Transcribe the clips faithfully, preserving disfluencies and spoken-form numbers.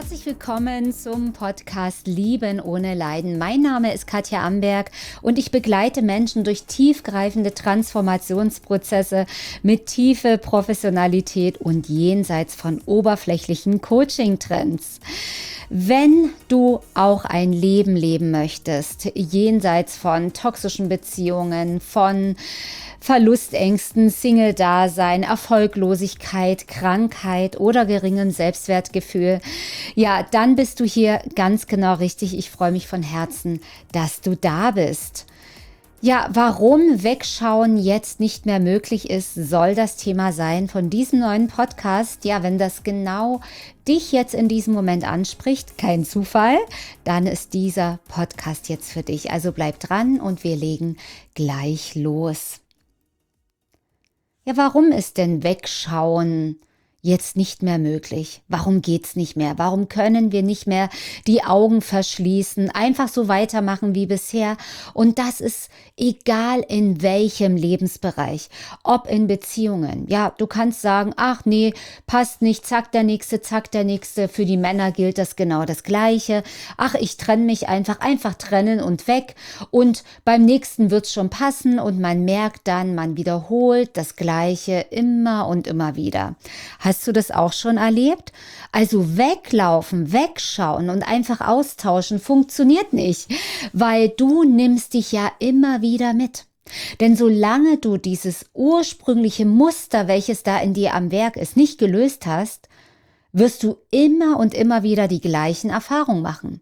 Herzlich willkommen zum Podcast Lieben ohne Leiden. Mein Name ist Katja Amberg und ich begleite Menschen durch tiefgreifende Transformationsprozesse mit tiefe Professionalität und jenseits von oberflächlichen Coaching-Trends. Wenn du auch ein Leben leben möchtest, jenseits von toxischen Beziehungen, von Verlustängsten, Single-Dasein, Erfolglosigkeit, Krankheit oder geringem Selbstwertgefühl, ja, dann bist du hier ganz genau richtig. Ich freue mich von Herzen, dass du da bist. Ja, warum Wegschauen jetzt nicht mehr möglich ist, soll das Thema sein von diesem neuen Podcast. Ja, wenn das genau dich jetzt in diesem Moment anspricht, kein Zufall, dann ist dieser Podcast jetzt für dich. Also bleib dran und wir legen gleich los. Ja, warum ist denn Wegschauen jetzt nicht mehr möglich? Warum geht's nicht mehr? Warum können wir nicht mehr die Augen verschließen, einfach so weitermachen wie bisher? Und das ist egal in welchem Lebensbereich, ob in Beziehungen. Ja, du kannst sagen, ach nee, passt nicht, zack der Nächste, zack der Nächste. Für die Männer gilt das genau das Gleiche. Ach, ich trenne mich einfach, einfach trennen und weg. Und beim Nächsten wird's schon passen und man merkt dann, man wiederholt das Gleiche immer und immer wieder. Hast du das auch schon erlebt? Also weglaufen, wegschauen und einfach austauschen funktioniert nicht, weil du nimmst dich ja immer wieder mit. Denn solange du dieses ursprüngliche Muster, welches da in dir am Werk ist, nicht gelöst hast, wirst du immer und immer wieder die gleichen Erfahrungen machen.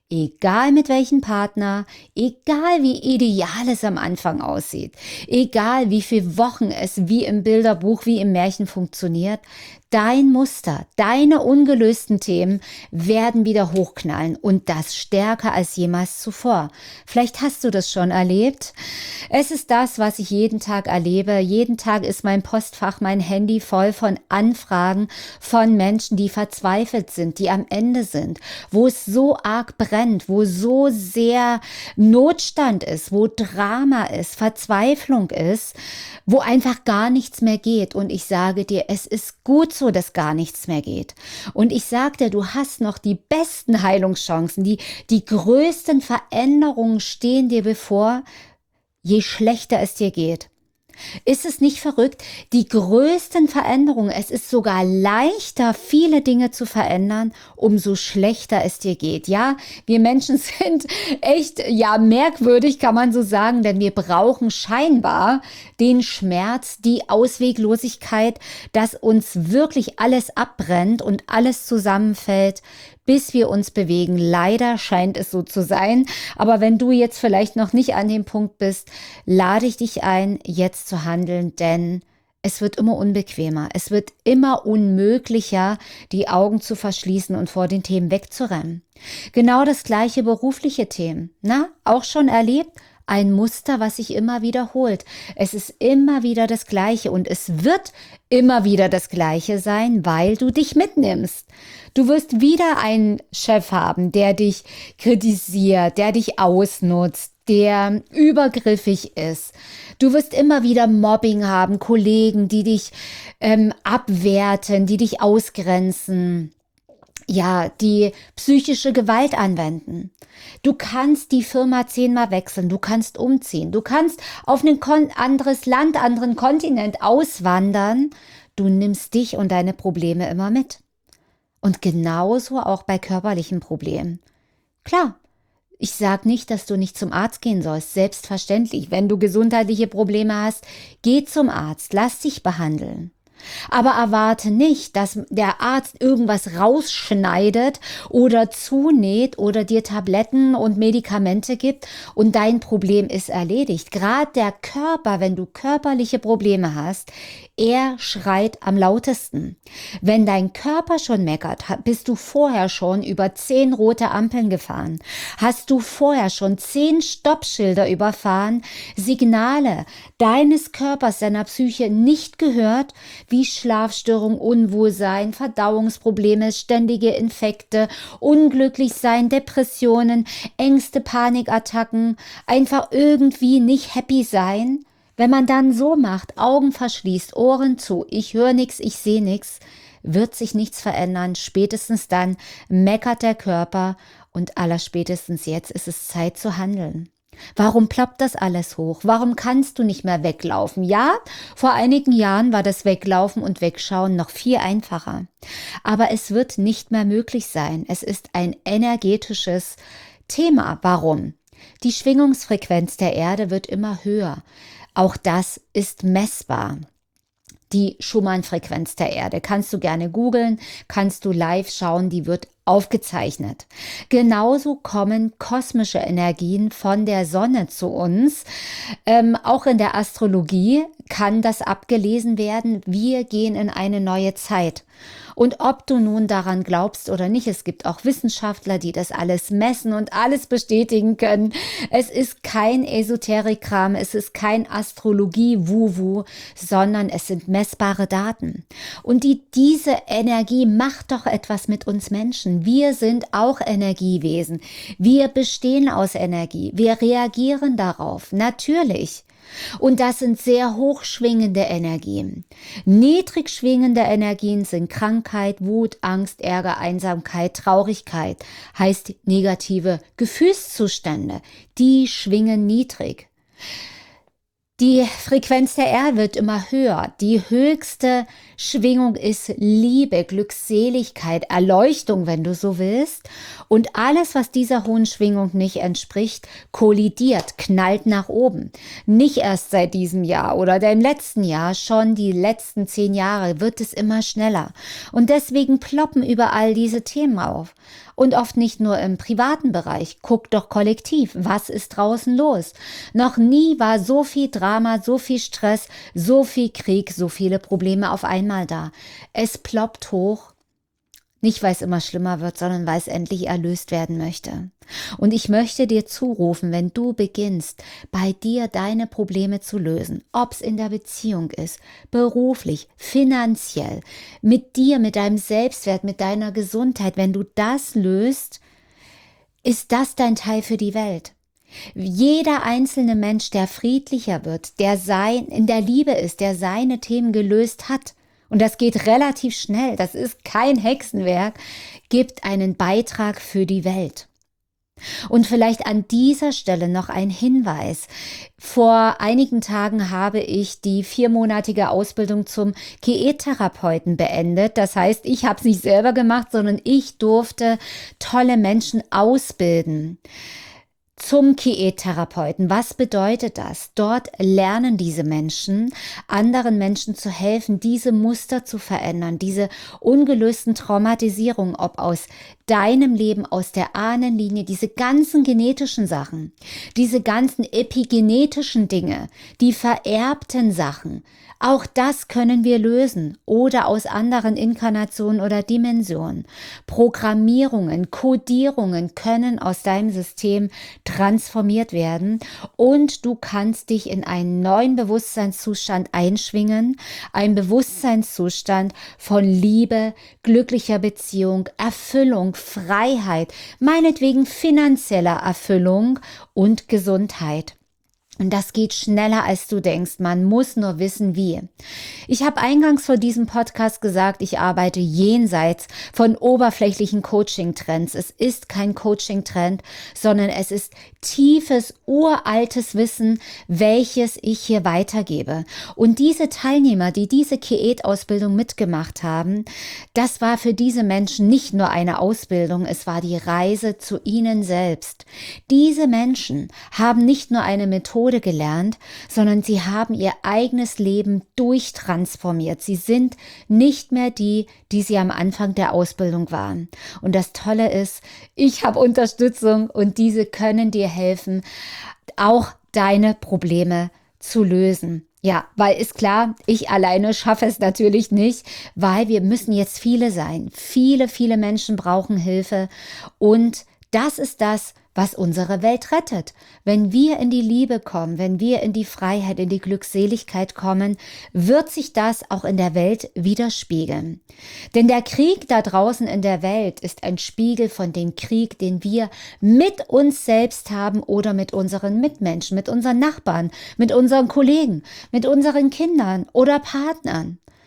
Egal mit welchem Partner, egal wie ideal es am Anfang aussieht, egal wie viele Wochen es wie im Bilderbuch, wie im Märchen funktioniert, dein Muster, deine ungelösten Themen werden wieder hochknallen und das stärker als jemals zuvor. Vielleicht hast du das schon erlebt. Es ist das, was ich jeden Tag erlebe. Jeden Tag ist mein Postfach, mein Handy voll von Anfragen von Menschen, die verzweifelt sind, die am Ende sind, wo es so arg brennt, wo so sehr Notstand ist, wo Drama ist, Verzweiflung ist, wo einfach gar nichts mehr geht. Und ich sage dir, es ist gut so, dass gar nichts mehr geht. Und ich sage dir, du hast noch die besten Heilungschancen, die, die größten Veränderungen stehen dir bevor, je schlechter es dir geht. Ist es nicht verrückt? Die größten Veränderungen, es ist sogar leichter, viele Dinge zu verändern, umso schlechter es dir geht. Ja, wir Menschen sind echt, ja, merkwürdig, kann man so sagen, denn wir brauchen scheinbar den Schmerz, die Ausweglosigkeit, dass uns wirklich alles abbrennt und alles zusammenfällt, bis wir uns bewegen. Leider scheint es so zu sein. Aber wenn du jetzt vielleicht noch nicht an dem Punkt bist, lade ich dich ein, jetzt zu handeln, denn es wird immer unbequemer. Es wird immer unmöglicher, die Augen zu verschließen und vor den Themen wegzurennen. Genau das gleiche berufliche Themen. Na, auch schon erlebt? Ein Muster, was sich immer wiederholt. Es ist immer wieder das Gleiche und es wird immer wieder das Gleiche sein, weil du dich mitnimmst. Du wirst wieder einen Chef haben, der dich kritisiert, der dich ausnutzt, der übergriffig ist. Du wirst immer wieder Mobbing haben, Kollegen, die dich ähm, abwerten, die dich ausgrenzen. Ja, die psychische Gewalt anwenden. Du kannst die Firma zehnmal wechseln, du kannst umziehen, du kannst auf ein kon- anderes Land, anderen Kontinent auswandern. Du nimmst dich und deine Probleme immer mit. Und genauso auch bei körperlichen Problemen. Klar, ich sage nicht, dass du nicht zum Arzt gehen sollst, selbstverständlich. Wenn du gesundheitliche Probleme hast, geh zum Arzt, lass dich behandeln. Aber erwarte nicht, dass der Arzt irgendwas rausschneidet oder zunäht oder dir Tabletten und Medikamente gibt und dein Problem ist erledigt. Gerade der Körper, wenn du körperliche Probleme hast, er schreit am lautesten. Wenn dein Körper schon meckert, bist du vorher schon über zehn rote Ampeln gefahren. Hast du vorher schon zehn Stoppschilder überfahren, Signale deines Körpers, deiner Psyche nicht gehört, wie Schlafstörung, Unwohlsein, Verdauungsprobleme, ständige Infekte, Unglücklichsein, Depressionen, Ängste, Panikattacken, einfach irgendwie nicht happy sein. Wenn man dann so macht, Augen verschließt, Ohren zu, ich höre nichts, ich sehe nichts, wird sich nichts verändern. Spätestens dann meckert der Körper und allerspätestens jetzt ist es Zeit zu handeln. Warum ploppt das alles hoch? Warum kannst du nicht mehr weglaufen? Ja, vor einigen Jahren war das Weglaufen und Wegschauen noch viel einfacher. Aber es wird nicht mehr möglich sein. Es ist ein energetisches Thema. Warum? Die Schwingungsfrequenz der Erde wird immer höher. Auch das ist messbar. Die Schumann-Frequenz der Erde. Kannst du gerne googeln, kannst du live schauen, die wird aufgezeichnet. Genauso kommen kosmische Energien von der Sonne zu uns. Ähm, auch in der Astrologie kann das abgelesen werden. Wir gehen in eine neue Zeit. Und ob du nun daran glaubst oder nicht, es gibt auch Wissenschaftler, die das alles messen und alles bestätigen können. Es ist kein Esoterikkram, es ist kein Astrologie-Wuhu, sondern es sind messbare Daten. Und die, diese Energie macht doch etwas mit uns Menschen. Wir sind auch Energiewesen. Wir bestehen aus Energie. Wir reagieren darauf. Natürlich. Und das sind sehr hochschwingende Energien. Niedrig schwingende Energien sind Krankheit, Wut, Angst, Ärger, Einsamkeit, Traurigkeit, heißt negative Gefühlszustände. Die schwingen niedrig. Die Frequenz der Erde wird immer höher. Die höchste Schwingung ist Liebe, Glückseligkeit, Erleuchtung, wenn du so willst. Und alles, was dieser hohen Schwingung nicht entspricht, kollidiert, knallt nach oben. Nicht erst seit diesem Jahr oder dem letzten Jahr, schon die letzten zehn Jahre wird es immer schneller. Und deswegen ploppen überall diese Themen auf. Und oft nicht nur im privaten Bereich. Guck doch kollektiv, was ist draußen los? Noch nie war so viel Drama, so viel Stress, so viel Krieg, so viele Probleme auf einmal da. Es ploppt hoch. Nicht, weil es immer schlimmer wird, sondern weil es endlich erlöst werden möchte. Und ich möchte dir zurufen, wenn du beginnst, bei dir deine Probleme zu lösen, ob es in der Beziehung ist, beruflich, finanziell, mit dir, mit deinem Selbstwert, mit deiner Gesundheit, wenn du das löst, ist das dein Teil für die Welt. Jeder einzelne Mensch, der friedlicher wird, der sein, in der Liebe ist, der seine Themen gelöst hat, und das geht relativ schnell, das ist kein Hexenwerk, gibt einen Beitrag für die Welt. Und vielleicht an dieser Stelle noch ein Hinweis. Vor einigen Tagen habe ich die viermonatige Ausbildung zum Kiet-Therapeuten beendet. Das heißt, ich habe es nicht selber gemacht, sondern ich durfte tolle Menschen ausbilden. Zum Kiet-Therapeuten. Was bedeutet das? Dort lernen diese Menschen, anderen Menschen zu helfen, diese Muster zu verändern, diese ungelösten Traumatisierungen, ob aus deinem Leben, aus der Ahnenlinie, diese ganzen genetischen Sachen, diese ganzen epigenetischen Dinge, die vererbten Sachen, auch das können wir lösen oder aus anderen Inkarnationen oder Dimensionen. Programmierungen, Kodierungen können aus deinem System transformiert werden und du kannst dich in einen neuen Bewusstseinszustand einschwingen, ein Bewusstseinszustand von Liebe, glücklicher Beziehung, Erfüllung, Freiheit, meinetwegen finanzieller Erfüllung und Gesundheit. Und das geht schneller, als du denkst. Man muss nur wissen, wie. Ich habe eingangs vor diesem Podcast gesagt, ich arbeite jenseits von oberflächlichen Coaching-Trends. Es ist kein Coaching-Trend, sondern es ist tiefes, uraltes Wissen, welches ich hier weitergebe. Und diese Teilnehmer, die diese Kiet-Ausbildung mitgemacht haben, das war für diese Menschen nicht nur eine Ausbildung, es war die Reise zu ihnen selbst. Diese Menschen haben nicht nur eine Methode gelernt, sondern sie haben ihr eigenes Leben durchtransformiert. Sie sind nicht mehr die, die sie am Anfang der Ausbildung waren. Und das Tolle ist, ich habe Unterstützung und diese können dir helfen, auch deine Probleme zu lösen. Ja, weil ist klar, ich alleine schaffe es natürlich nicht, weil wir müssen jetzt viele sein. Viele, viele Menschen brauchen Hilfe und das ist das, was unsere Welt rettet. Wenn wir in die Liebe kommen, wenn wir in die Freiheit, in die Glückseligkeit kommen, wird sich das auch in der Welt widerspiegeln. Denn der Krieg da draußen in der Welt ist ein Spiegel von dem Krieg, den wir mit uns selbst haben oder mit unseren Mitmenschen, mit unseren Nachbarn, mit unseren Kollegen, mit unseren Kindern oder Partnern.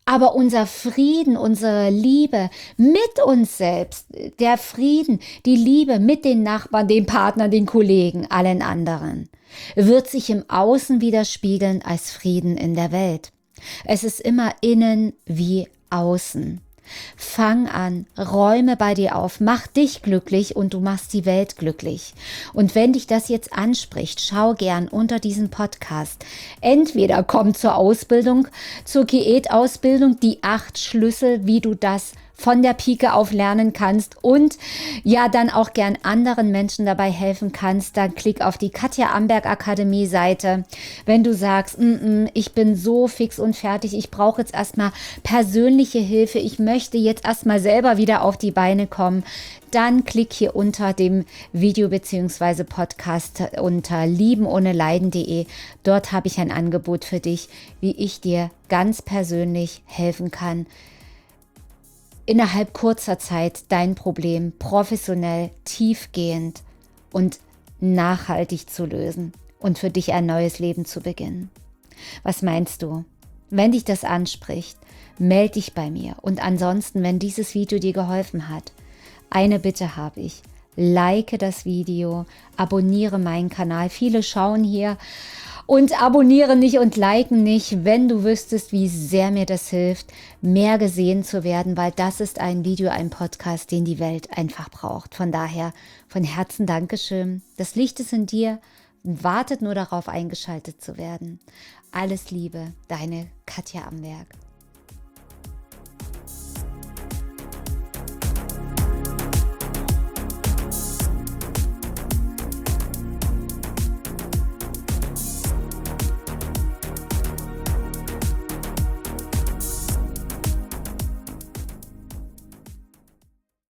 Aber unser Frieden, unsere Liebe mit uns selbst, der Frieden, die Liebe mit den Nachbarn, den Partnern, den Kollegen, allen anderen, wird sich im Außen widerspiegeln als Frieden in der Welt. Es ist immer innen wie außen. Fang an, räume bei dir auf, mach dich glücklich und du machst die Welt glücklich. Und wenn dich das jetzt anspricht, schau gern unter diesem Podcast. Entweder komm zur Ausbildung, zur Diätausbildung, die acht Schlüssel, wie du das von der Pike auf lernen kannst und ja, dann auch gern anderen Menschen dabei helfen kannst, dann klick auf die Katja Amberg Akademie Seite. Wenn du sagst, mm -mm, ich bin so fix und fertig, ich brauche jetzt erstmal persönliche Hilfe, ich möchte jetzt erstmal selber wieder auf die Beine kommen, dann klick hier unter dem Video bzw. Podcast unter liebenohneleiden punkt de. Dort habe ich ein Angebot für dich, wie ich dir ganz persönlich helfen kann, innerhalb kurzer Zeit dein Problem professionell, tiefgehend und nachhaltig zu lösen und für dich ein neues Leben zu beginnen. Was meinst du? Wenn dich das anspricht, melde dich bei mir. Und ansonsten, wenn dieses Video dir geholfen hat, eine Bitte habe ich. Like das Video, abonniere meinen Kanal. Viele schauen hier und abonnieren nicht und liken nicht, wenn du wüsstest, wie sehr mir das hilft, mehr gesehen zu werden, weil das ist ein Video, ein Podcast, den die Welt einfach braucht. Von daher von Herzen Dankeschön. Das Licht ist in dir, wartet nur darauf, eingeschaltet zu werden. Alles Liebe, deine Katja Amberg.